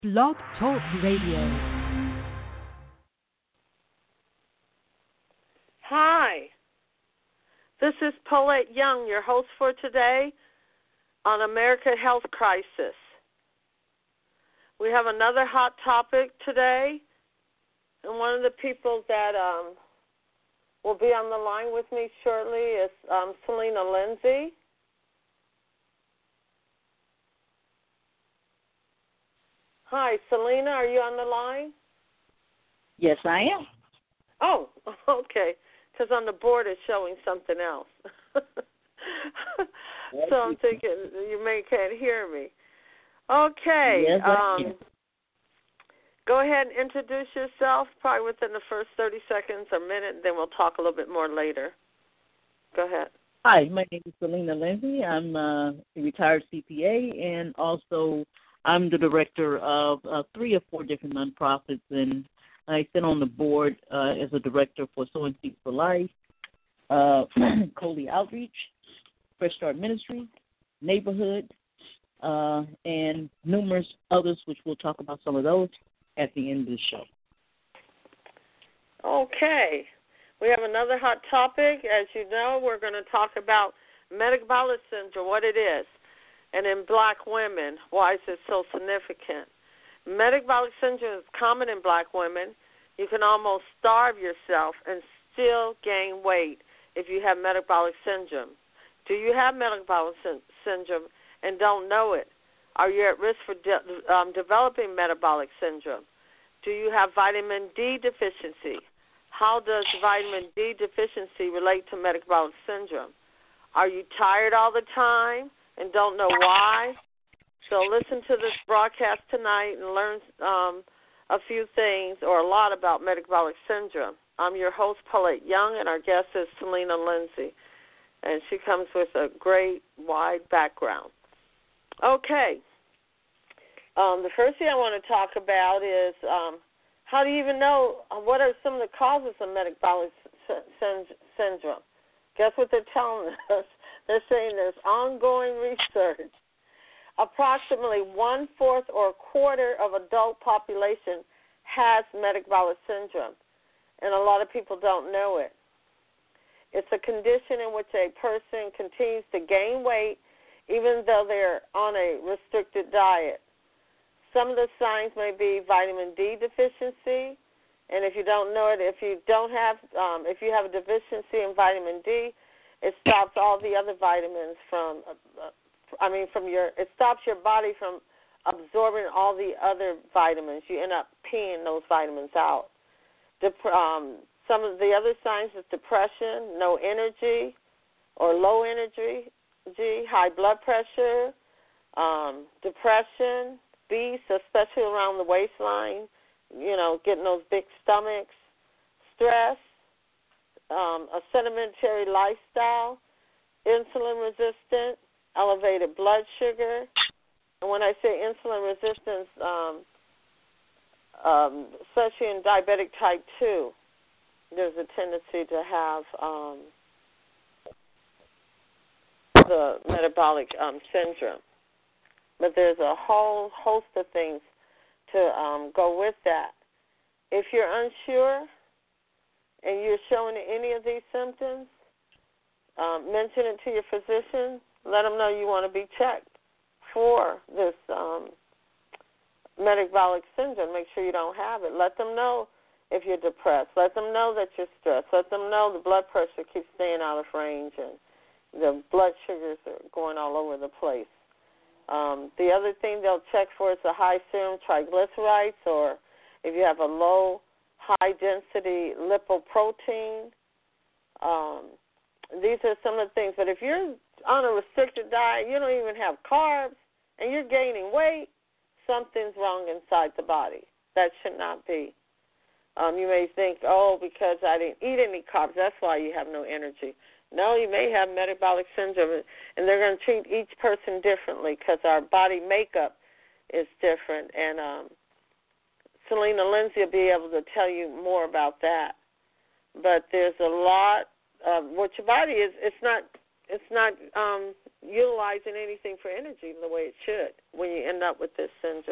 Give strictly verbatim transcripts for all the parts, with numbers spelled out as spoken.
Blog Talk Radio. Hi, this is Paulette Young, your host for today on America Health Crisis. We have another hot topic today, and one of the people that um, will be on the line with me shortly is um, Selena Lindsay. Hi, Selena, are you on the line? Yes, I am. Oh, okay, because on the board it's showing something else. So I'm thinking you may can't hear me. Okay. Yes, I um, can. Go ahead and introduce yourself, probably within the first thirty seconds or minute, and then we'll talk a little bit more later. Go ahead. Hi, my name is Selena Lindsay. I'm uh, a retired C P A, and also I'm the director of uh, three or four different nonprofits, and I sit on the board uh, as a director for Sowing Seeds for Life, uh, Coley Outreach, Fresh Start Ministries, Neighborhood, uh, and numerous others, which we'll talk about some of those at the end of the show. Okay. We have another hot topic. As you know, we're going to talk about metabolic syndrome, what it is, and in black women, why is it so significant? Metabolic syndrome is common in black women. You can almost starve yourself and still gain weight if you have metabolic syndrome. Do you have metabolic sy- syndrome and don't know it? Are you at risk for de- um, developing metabolic syndrome? Do you have vitamin D deficiency? How does vitamin D deficiency relate to metabolic syndrome? Are you tired all the time and don't know why? So listen to this broadcast tonight and learn um, a few things or a lot about metabolic syndrome. I'm your host, Paulette Young, and our guest is Selena Lindsay, and she comes with a great, wide background. Okay. Um, the first thing I want to talk about is um, how do you even know what are some of the causes of metabolic sy- syndrome? Guess what they're telling us? They're saying there's ongoing research. Approximately one-fourth or a quarter of adult population has metabolic syndrome, and a lot of people don't know it. It's a condition in which a person continues to gain weight even though they're on a restricted diet. Some of the signs may be vitamin D deficiency, and if you don't know it, if you don't have, um, if you have a deficiency in vitamin D, it stops all the other vitamins from, uh, I mean, from your, it stops your body from absorbing all the other vitamins. You end up peeing those vitamins out. Dep- um, some of the other signs is depression, no energy or low energy, G, high blood pressure, um, depression, beasts, especially around the waistline, you know, getting those big stomachs, stress, um, a sedimentary lifestyle, insulin resistant, elevated blood sugar. And when I say insulin resistance, um, um, especially in diabetic type two, there's a tendency to have um, the metabolic um, syndrome. But there's a whole host of things to um, go with that. If you're unsure and you're showing any of these symptoms, um, mention it to your physician. Let them know you want to be checked for this um, metabolic syndrome. Make sure you don't have it. Let them know if you're depressed. Let them know that you're stressed. Let them know the blood pressure keeps staying out of range and the blood sugars are going all over the place. Um, the other thing they'll check for is the high serum triglycerides, or if you have a low, high-density lipoprotein. Um, these are some of the things. But if you're on a restricted diet, you don't even have carbs, and you're gaining weight, something's wrong inside the body. That should not be. Um, you may think, oh, because I didn't eat any carbs, that's why you have no energy. No, you may have metabolic syndrome, and they're going to treat each person differently because our body makeup is different. And um, Selena Lindsay will be able to tell you more about that. But there's a lot of what your body is. It's not. It's not um, utilizing anything for energy the way it should when you end up with this syndrome.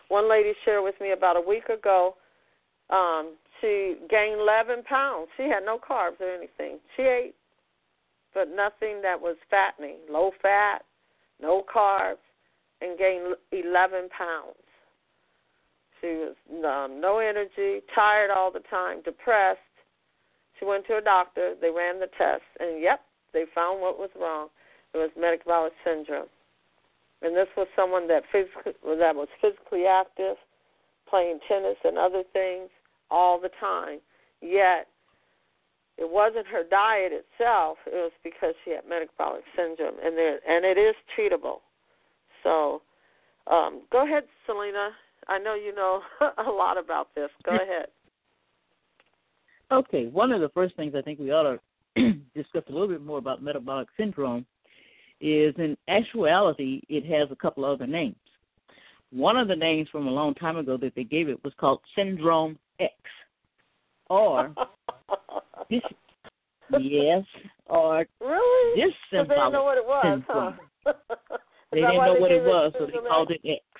one lady shared with me about a week ago. Um, she gained eleven pounds. She had no carbs or anything. She ate, but nothing that was fattening, low fat, no carbs, and gained eleven pounds. She was um, no energy, tired all the time, depressed. She went to a doctor. They ran the test, and, yep, they found what was wrong. It was metabolic syndrome. And this was someone that physically, that was physically active, playing tennis and other things all the time. Yet it wasn't her diet itself. It was because she had metabolic syndrome, and there, and it is treatable. So um, go ahead, Selena. I know you know a lot about this. Go ahead. Okay, one of the first things I think we ought to discuss a little bit more about metabolic syndrome is, in actuality, it has a couple of other names. One of the names from a long time ago that they gave it was called Syndrome X, or this, yes, or really? this symbolic they didn't know what it was, syndrome. huh? They didn't know what it was, so they called it X.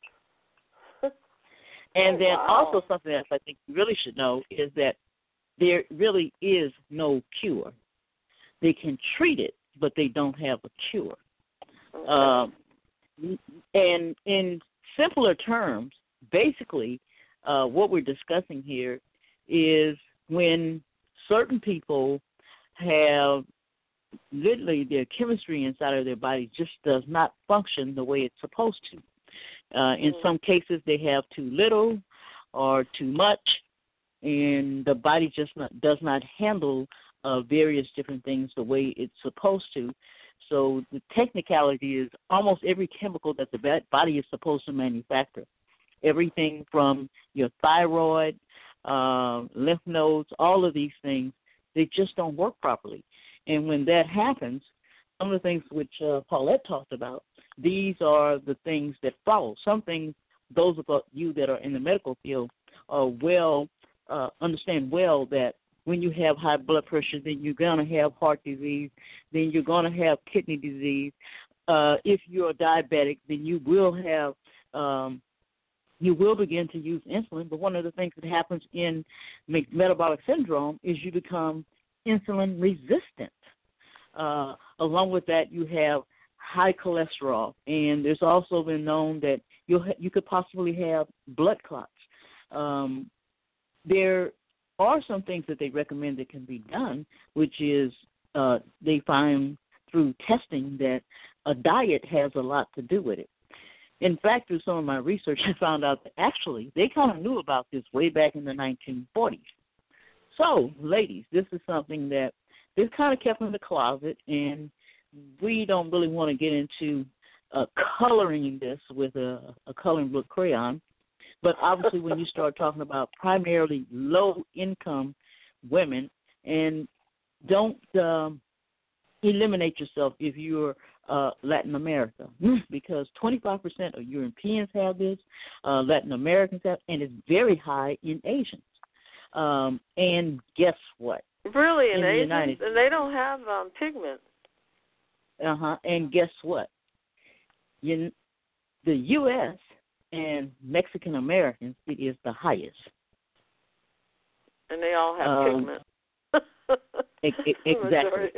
And oh, then wow. also something else I think you really should know is that there really is no cure. They can treat it, but they don't have a cure. Okay. Um, and in simpler terms, basically, uh, what we're discussing here is when certain people have literally their chemistry inside of their body just does not function the way it's supposed to. Uh, in mm. some cases, they have too little or too much, and the body just not, does not handle uh, various different things the way it's supposed to. So the technicality is almost every chemical that the body is supposed to manufacture, everything from your thyroid, uh, lymph nodes, all of these things, they just don't work properly. And when that happens, some of the things which uh, Paulette talked about, these are the things that follow. Some things, those of you that are in the medical field are well, uh, understand well that when you have high blood pressure, then you're going to have heart disease, then you're going to have kidney disease. Uh, if you're diabetic, then you will have, um, you will begin to use insulin. But one of the things that happens in metabolic syndrome is you become insulin resistant. Uh, along with that, you have high cholesterol, and there's also been known that you ha- you could possibly have blood clots. Um, there are some things that they recommend that can be done, which is uh, they find through testing that a diet has a lot to do with it. In fact, through some of my research, I found out that actually they kind of knew about this way back in the nineteen forties. So, ladies, this is something that they've kind of kept in the closet, and we don't really want to get into uh, coloring this with a, a coloring book crayon. But obviously when you start talking about primarily low-income women, and don't um, eliminate yourself if you're uh, Latin America, because twenty-five percent of Europeans have this, uh, Latin Americans have, and it's very high in Asians. Um, and guess what? Really, in, in Asians? United, and they don't have um, pigment. Uh-huh. And guess what? You, the U S and Mexican Americans, it is the highest. And they all have um, pigment. e- e- exactly.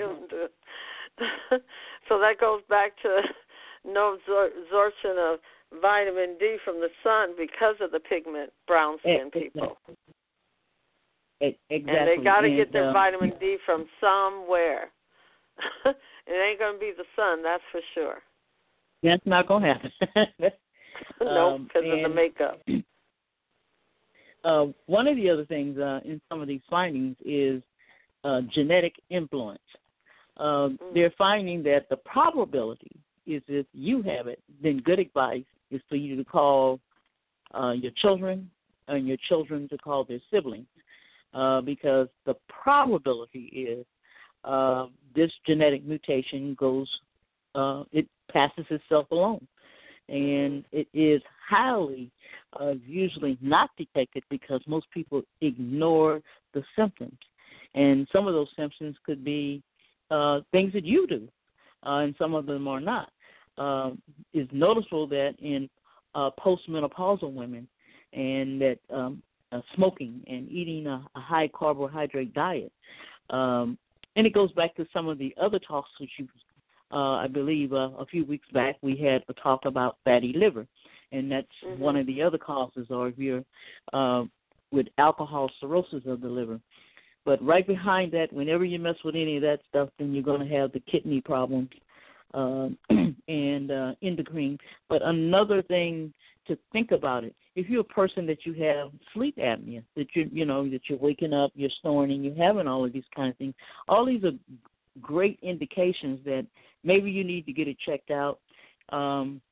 So that goes back to no absorption of vitamin D from the sun because of the pigment, brown skin people. E- exactly. And they got to get their uh, vitamin D from somewhere. It ain't going to be the sun, that's for sure. That's not going to happen. No, um, because of the makeup. Uh, one of the other things uh, in some of these findings is uh, genetic influence. Uh, mm. They're finding that the probability is if you have it, then good advice is for you to call uh, your children and your children to call their siblings, uh, because the probability is uh, this genetic mutation goes, uh, it passes itself along. And it is highly uh, usually not detected because most people ignore the symptoms. And some of those symptoms could be uh, things that you do, uh, and some of them are not. Um, it's noticeable that in uh, postmenopausal women, and that um, uh, smoking and eating a, a high carbohydrate diet. Um, and it goes back to some of the other talks which you, uh, I believe uh, a few weeks back we had a talk about fatty liver, and that's mm-hmm. one of the other causes, or if you're uh, with alcohol cirrhosis of the liver. But right behind that, whenever you mess with any of that stuff, then you're going to have the kidney problems uh, and uh, endocrine. But another thing to think about it, if you're a person that you have sleep apnea, that you you know that you're waking up, you're snoring, and you're having all of these kind of things, all these are great indications that maybe you need to get it checked out, um,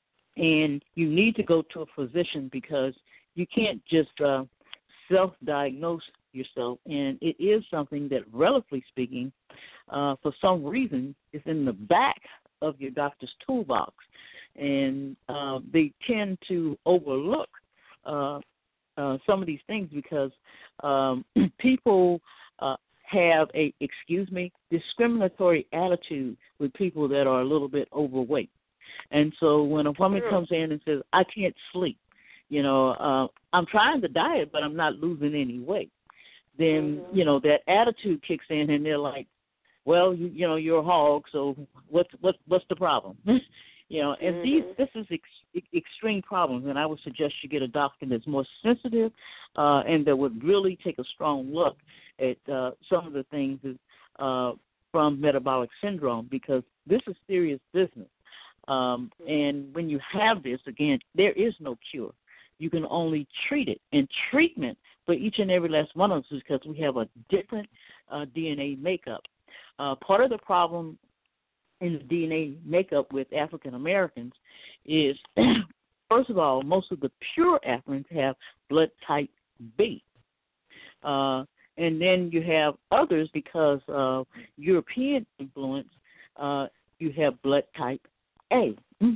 and you need to go to a physician, because you can't just uh, self-diagnose yourself, and it is something that, relatively speaking, uh, for some reason, is in the back of your doctor's toolbox, and uh, they tend to overlook uh, uh, some of these things because um, people uh, have a, excuse me, discriminatory attitude with people that are a little bit overweight. And so when a woman comes in and says, I can't sleep, you know, uh, I'm trying to diet, but I'm not losing any weight, then, mm-hmm. you know, that attitude kicks in, and they're like, well, you, you know, you're a hog, so what's what's what's the problem? you know, and mm-hmm. these this is ex- extreme problems, and I would suggest you get a doctor that's more sensitive uh, and that would really take a strong look at uh, some of the things uh, from metabolic syndrome, because this is serious business. Um, and when you have this, again, there is no cure. You can only treat it, and treatment for each and every last one of us is because we have a different uh, D N A makeup. Uh, part of the problem in the D N A makeup with African Americans is, first of all, most of the pure Africans have blood type B. Uh, and then you have others, because of European influence, uh, you have blood type A.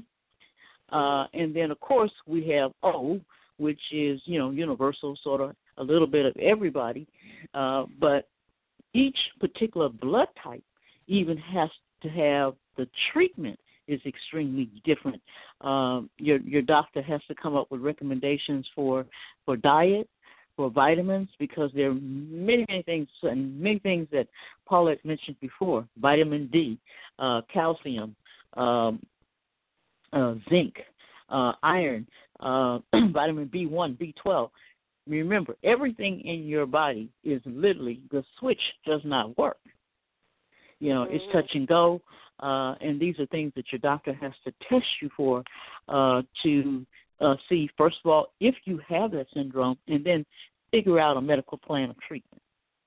Uh, and then, of course, we have O, which is, you know, universal, sort of a little bit of everybody. Uh, but each particular blood type even has to have the treatment is extremely different. Um, your your doctor has to come up with recommendations for, for diet, for vitamins, because there are many, many things, and many things that Paulette mentioned before: vitamin D, uh, calcium, um, uh, zinc, uh, iron, uh, vitamin B one, B twelve. Remember, everything in your body is literally, the switch does not work. You know, mm-hmm. it's touch and go, uh, and these are things that your doctor has to test you for uh, to uh, see, first of all, if you have that syndrome, and then figure out a medical plan of treatment.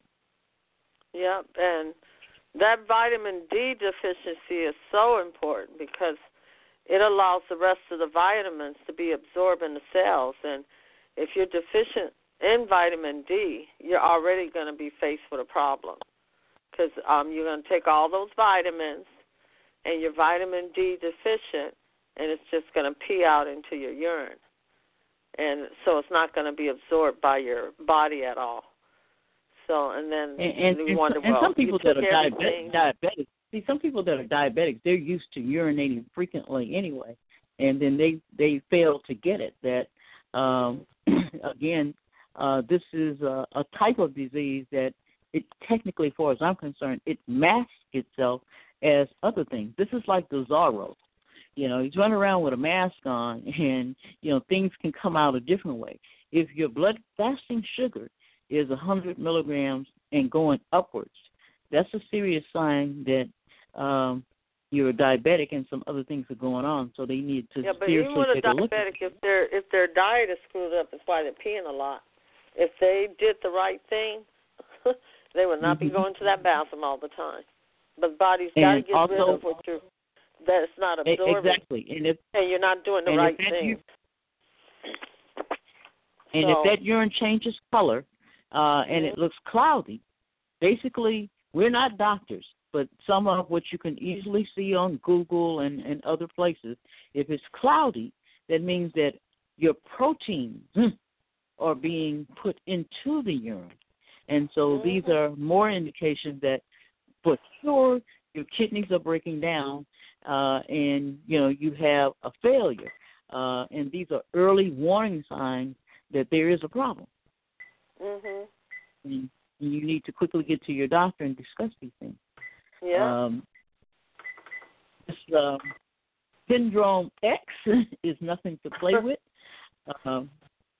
Yep, and that vitamin D deficiency is so important, because it allows the rest of the vitamins to be absorbed in the cells. And if you're deficient in vitamin D, you're already going to be faced with a problem, because um, you're going to take all those vitamins and you're vitamin D deficient, and it's just going to pee out into your urine. And so it's not going to be absorbed by your body at all. So, and then and, and, you wonder, and well, some people that are diabetic, diabetic, see, some people that are diabetics, they're used to urinating frequently anyway, and then they, they fail to get it that, um, again, uh, this is a, a type of disease that it technically, as far as I'm concerned, it masks itself as other things. This is like the Zorro. You know, he's running around with a mask on, and, you know, things can come out a different way. If your blood fasting sugar is one hundred milligrams and going upwards, that's a serious sign that um, you're a diabetic and some other things are going on, so they need to yeah, but seriously even with take a a look at diabetic, if their if their diet is screwed up, that's why they're peeing a lot. If they did the right thing, they would not mm-hmm. be going to that bathroom all the time. But the body's got to get also, rid of what you're that it's not absorbing. Exactly, and if and you're not doing the right thing. You, and so, if that urine changes color uh, and it looks cloudy, basically we're not doctors, but some of what you can easily see on Google and, and other places, if it's cloudy, that means that your proteins are being put into the urine. And so mm-hmm. these are more indications that for sure your kidneys are breaking down uh, and, you know, you have a failure. uh, and these are early warning signs that there is a problem. Mhm. And you need to quickly get to your doctor and discuss these things. Yeah. Um, this um, syndrome X is nothing to play with, um,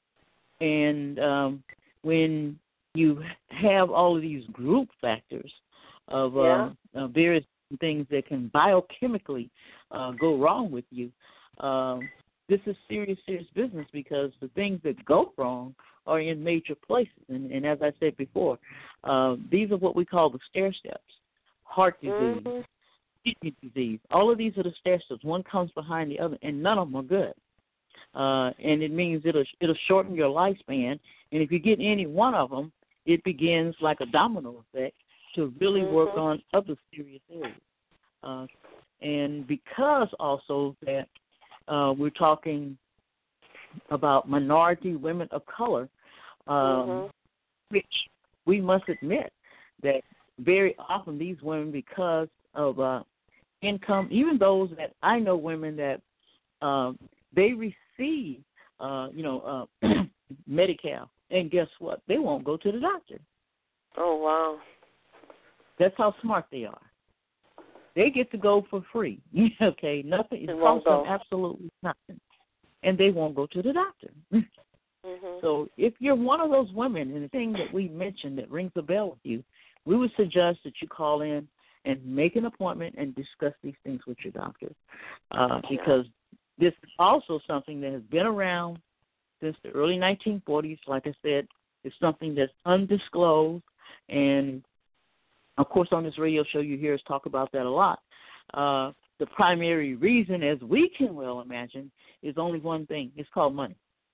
and um, when you have all of these group factors of Yeah. uh, uh, various things that can biochemically uh, go wrong with you, um, this is serious, serious business, because the things that go wrong are in major places. And, and as I said before, uh, these are what we call the stair steps: heart disease, Mhm. kidney disease. All of these are the stair steps. One comes behind the other, and none of them are good. Uh, and it means it'll it'll shorten your lifespan. And if you get any one of them, it begins like a domino effect to really Mhm. work on other serious areas. Uh, and because also that uh, we're talking about minority women of color, um, Mhm. which we must admit that very often these women, because of uh, income, even those that I know, women that um, they receive, uh, you know, uh, Medi-Cal, and guess what? They won't go to the doctor. Oh, wow. That's how smart they are. They get to go for free. Okay, nothing. It They costs won't them go. absolutely nothing, and they won't go to the doctor. Mhm. So if you're one of those women, and the thing that we mentioned that rings a bell with you, we would suggest that you call in and make an appointment and discuss these things with your doctor, uh, because this is also something that has been around since the early nineteen forties. Like I said, it's something that's undisclosed, and of course on this radio show you hear us talk about that a lot. Uh, the primary reason, as we can well imagine, is only one thing. It's called money.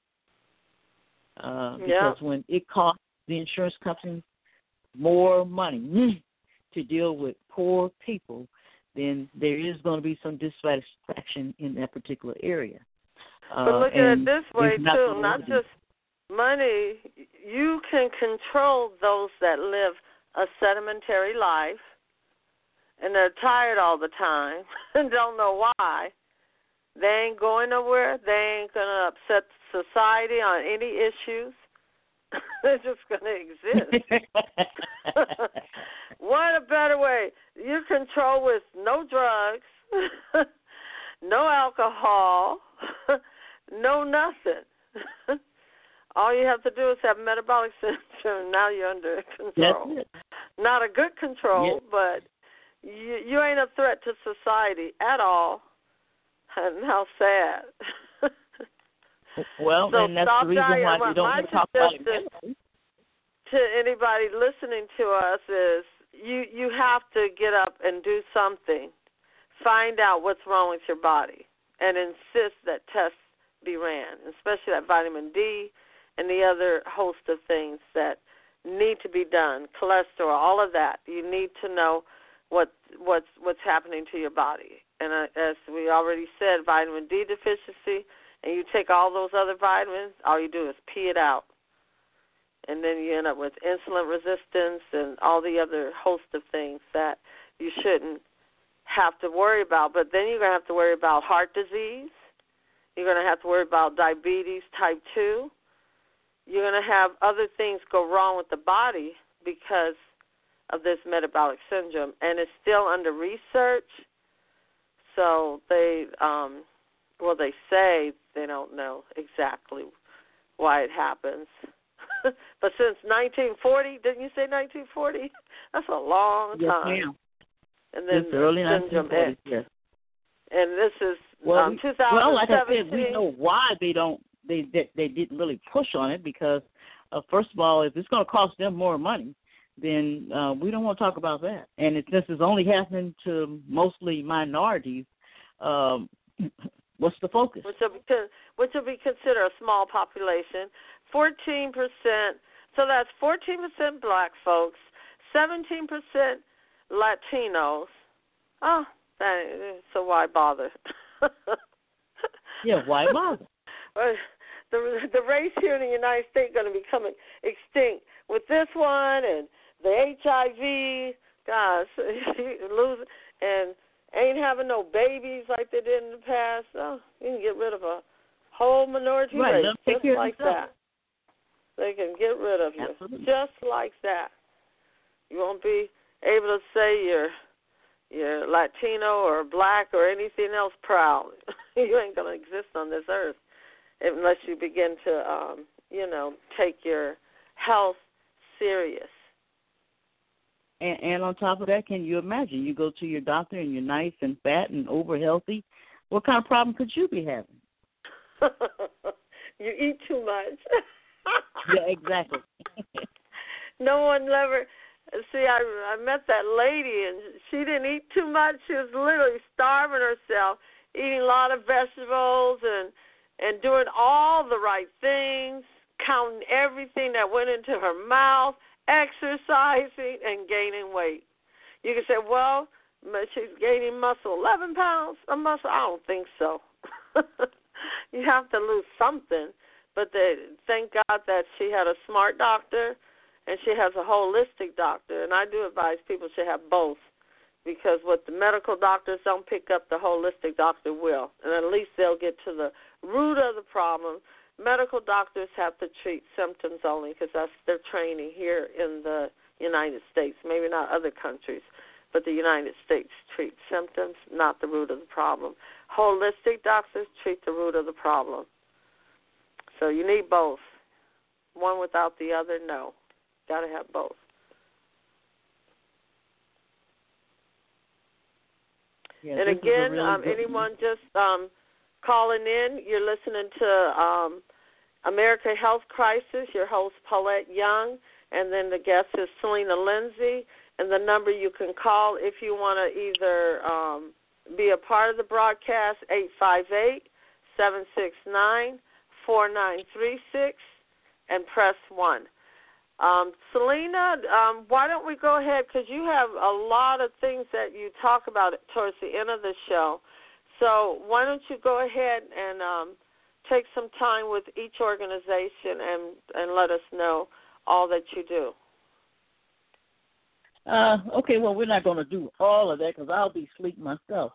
Uh, because Yeah. when it costs the insurance companies more money to deal with poor people, then there is going to be some dissatisfaction in that particular area. Uh, But look at it this way, not too. gonna Not really- just money. You can control those that live a sedimentary life, and they're tired all the time and don't know why. They ain't going nowhere. They ain't going to upset society on any issues. They're just going to exist. What a better way. You control with no drugs, no alcohol, no nothing. All you have to do is have metabolic syndrome. Now you're under control. That's it. Not a good control, Yeah. but you, you ain't a threat to society at all. And how sad. Well, so and that's stop the reason dying. why My, they don't my want to talk about it. suggestion to anybody listening to us is you, you have to get up and do something. Find out what's wrong with your body and insist that tests be ran, especially that vitamin D and the other host of things that need to be done, cholesterol, all of that. You need to know what what's what's happening to your body. And uh, as we already said, vitamin D deficiency, and you take all those other vitamins, all you do is pee it out. And then you end up with insulin resistance and all the other host of things that you shouldn't have to worry about. But then you're going to have to worry about heart disease. You're going to have to worry about diabetes type two. You're going to have other things go wrong with the body because of this metabolic syndrome. And it's still under research. So they, um, well, they say they don't know exactly why it happens. But since nineteen forty, didn't you say nineteen forty? That's a long Yes, time. ma'am. And then It's early syndrome nineteen forties, X. yes. And this is Well, um, we, two thousand seventeen. well, like I said, we know why they don't. They they, they didn't really push on it because, uh, first of all, if it's going to cost them more money, then uh, we don't want to talk about that. And it, since it's only happening to mostly minorities, um, what's the focus? Which will be which will be considered a small population. Fourteen percent. So that's fourteen percent black folks, seventeen percent Latinos. Oh, that, so why bother? Yeah, why bother? the the race here in the United States is going to be becoming extinct with this one and the H I V. Gosh, lose and ain't having no babies like they did in the past. Oh, you can get rid of a Whole minority right, race, just like that. They can get rid of you, Absolutely. just like that. You won't be able to say you're you're Latino or black or anything else proud. You ain't gonna exist on this earth unless you begin to, um, you know, take your health serious. And, and on top of that, can you imagine? You go to your doctor and you're nice and fat and over healthy. What kind of problem could you be having? You eat too much. Yeah, exactly. No one ever. See, I I met that lady and she didn't eat too much. She was literally starving herself, eating a lot of vegetables and and doing all the right things, counting everything that went into her mouth, exercising and gaining weight. You can say, well, she's gaining muscle, eleven pounds of muscle. I don't think so. You have to lose something. But they, thank God that she had a smart doctor and she has a holistic doctor. And I do advise people should have both, because what the medical doctors don't pick up, the holistic doctor will. And at least they'll get to the root of the problem. Medical doctors have to treat symptoms only because that's their training here in the United States. Maybe not other countries, but the United States treats symptoms, not the root of the problem. Holistic doctors treat the root of the problem. So you need both. One without the other, no. Got to have both. Yeah, and again, really um, anyone just um, calling in, you're listening to um, America Health Crisis, your host, Paulette Young, and then the guest is Selena Lindsay. And the number you can call if you want to either um, be a part of the broadcast, eight five eight, seven six nine, four nine three six, and press one. Um, Selena, um, why don't we go ahead, because you have a lot of things that you talk about towards the end of the show. So why don't you go ahead and um, take some time with each organization and, and let us know all that you do. Uh, okay, well, we're not going to do all of that because I'll be asleep myself.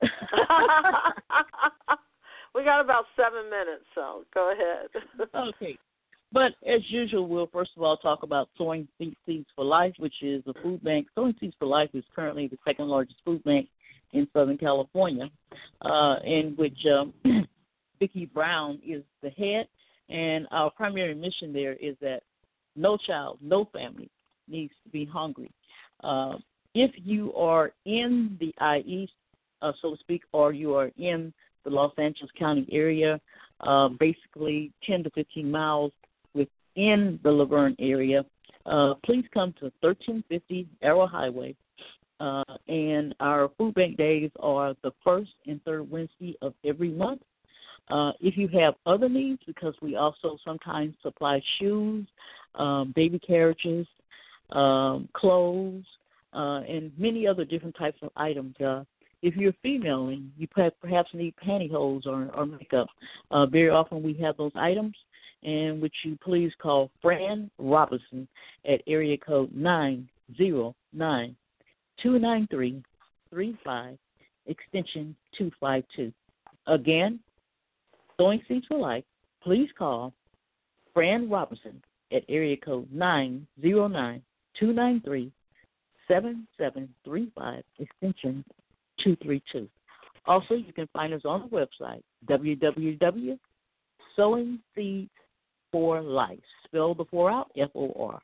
We got about seven minutes, so go ahead. Okay. But as usual, we'll first of all talk about Sowing Seeds for Life, which is a food bank. Sowing Seeds for Life is currently the second largest food bank in Southern California, uh, in which um, Vicki Brown is the head. And our primary mission there is that no child, no family needs to be hungry. Uh, if you are in the I E, uh, so to speak, or you are in the Los Angeles County area, uh, basically ten to fifteen miles within the Laverne area, uh, please come to thirteen fifty Arrow Highway. Uh, and our food bank days are the first and third Wednesday of every month. Uh, if you have other needs, because we also sometimes supply shoes, um, baby carriages, um, clothes, uh, and many other different types of items. Uh, if you're female and you perhaps need pantyhose or, or makeup, uh, very often we have those items, and would you please call Fran Robinson at area code nine zero nine, two nine three, three five, extension two five two. Again, Sowing Seeds for Life, please call Fran Robinson at area code nine zero nine, two nine three, seven seven three five, extension two three two. Also, you can find us on the website, w w w dot sowing seeds for life. Spell the four out, F O R.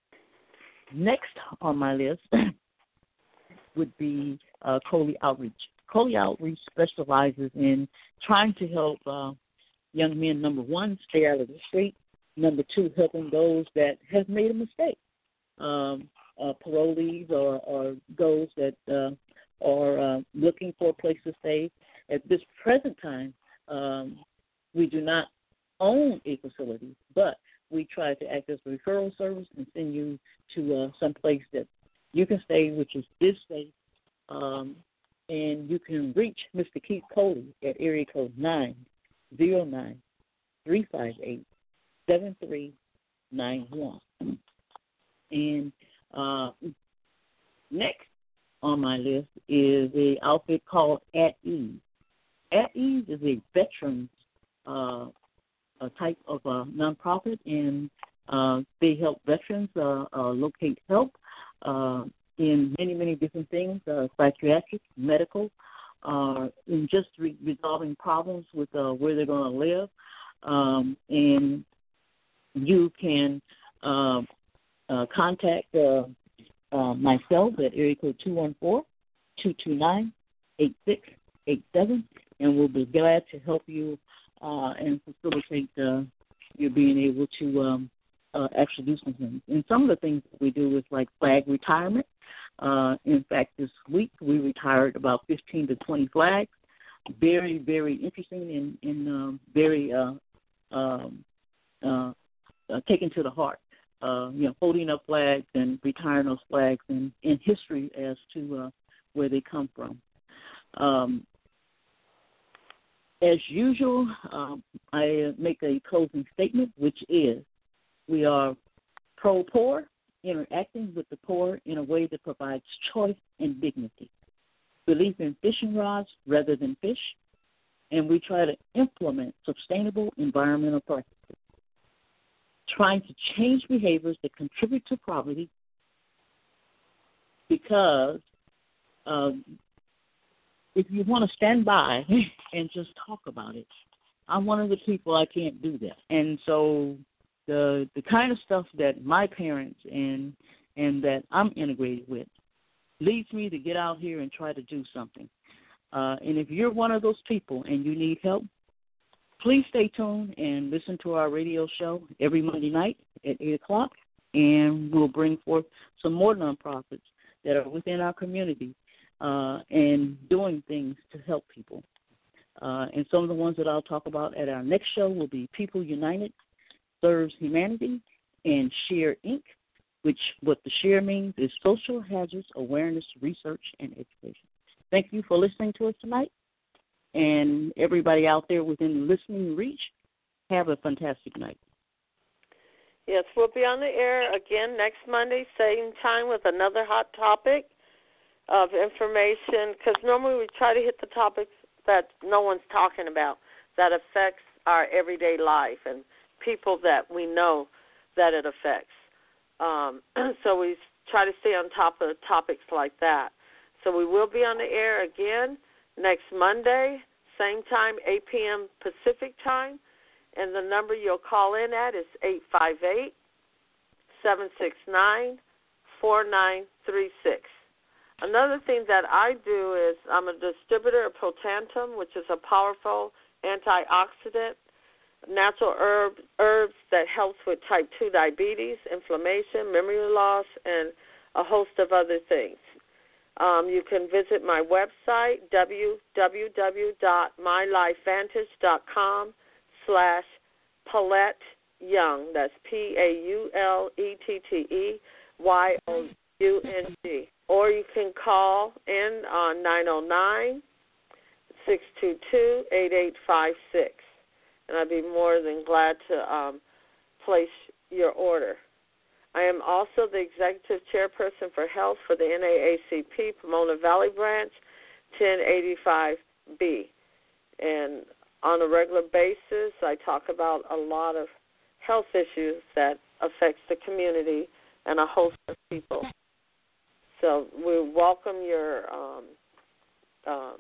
Next on my list would be uh, Coley Outreach. Coley Outreach specializes in trying to help uh, young men, number one, stay out of the street, number two, helping those that have made a mistake, um, uh, parolees or, or those that uh, are uh, looking for a place to stay. At this present time, um, we do not own a facility, but we try to act as a referral service and send you to uh, some place that you can stay, which is this safe. Um, and you can reach Mister Keith Coley at area code nine zero nine, three five eight, seven three nine one. And uh, next on my list is an outfit called At Ease. At Ease is a veterans uh, a type of uh, nonprofit, and uh, they help veterans uh, uh, locate help uh, in many, many different things, uh, psychiatric, medical, uh, in just re- resolving problems with uh, where they're going to live. Um, and you can uh, uh, contact uh, uh, myself at area code two one four, two two nine, eight six eight seven, and we'll be glad to help you uh, and facilitate uh, you being able to um, uh, actually do some things. And some of the things that we do is like flag retirement. Uh, in fact, this week we retired about fifteen to twenty flags. Very, very interesting and, and um, very uh, um, uh, uh, taken to the heart. Uh, you know, holding up flags and retiring those flags, and in history as to uh, where they come from. Um, as usual, um, I make a closing statement, which is we are pro-poor, interacting with the poor in a way that provides choice and dignity. Belief in fishing rods rather than fish, and we try to implement sustainable environmental practices. Trying to change behaviors that contribute to poverty, because um, if you want to stand by and just talk about it, I'm one of the people I can't do that. And so the the kind of stuff that my parents and and that I'm integrated with leads me to get out here and try to do something. Uh, and if you're one of those people and you need help, please stay tuned and listen to our radio show every Monday night at eight o'clock, and we'll bring forth some more nonprofits that are within our community uh, and doing things to help people. Uh, and some of the ones that I'll talk about at our next show will be People United Serves Humanity and SHARE, Incorporated, which what the SHARE means is Social Hazards Awareness, Research, and Education. Thank you for listening to us tonight. And everybody out there within listening reach, have a fantastic night. Yes, we'll be on the air again next Monday, same time, with another hot topic of information, because normally we try to hit the topics that no one's talking about, that affects our everyday life and people that we know that it affects. Um, so we try to stay on top of topics like that. So we will be on the air again next Monday, same time, eight p.m. Pacific time, and the number you'll call in at is eight five eight, seven six nine, four nine three six. Another thing that I do is I'm a distributor of Protandim, which is a powerful antioxidant, natural herb, herbs that helps with type two diabetes, inflammation, memory loss, and a host of other things. Um, you can visit my website, w w w dot my life vantage dot com slash Paulette Young. That's P A U L E T T E Y O U N G. Or you can call in on nine oh nine, six two two, eight eight five six. And I'd be more than glad to um, place your order. I am also the Executive Chairperson for Health for the N double A C P Pomona Valley Branch, ten eighty-five B. And on a regular basis, I talk about a lot of health issues that affects the community and a host of people. So we welcome your um, um,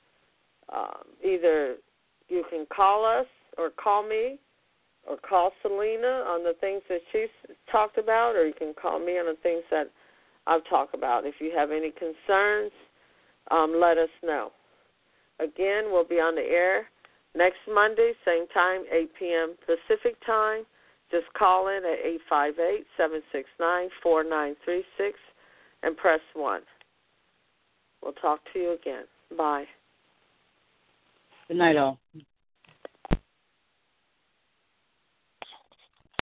um, either you can call us or call me, or call Selena on the things that she's talked about, or you can call me on the things that I've talked about. If you have any concerns, um, let us know. Again, we'll be on the air next Monday, same time, eight p.m. Pacific time. Just call in at eight five eight, seven six nine, four nine three six and press one. We'll talk to you again. Bye. Good night, all.